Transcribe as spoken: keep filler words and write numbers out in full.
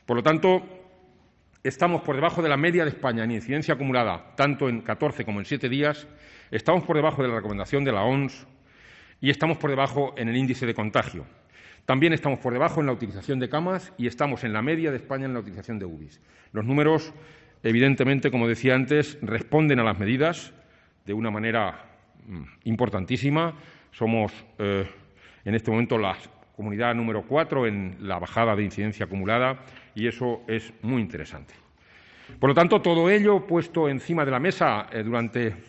Por lo tanto, estamos por debajo de la media de España en incidencia acumulada, tanto en catorce como en siete días, estamos por debajo de la recomendación de la O M S y estamos por debajo en el índice de contagio. También estamos por debajo en la utilización de camas y estamos en la media de España en la utilización de U B I s. Los números, evidentemente, como decía antes, responden a las medidas de una manera mm, importantísima. Somos, eh, en este momento, la comunidad número cuatro en la bajada de incidencia acumulada y eso es muy interesante. Por lo tanto, todo ello puesto encima de la mesa eh, durante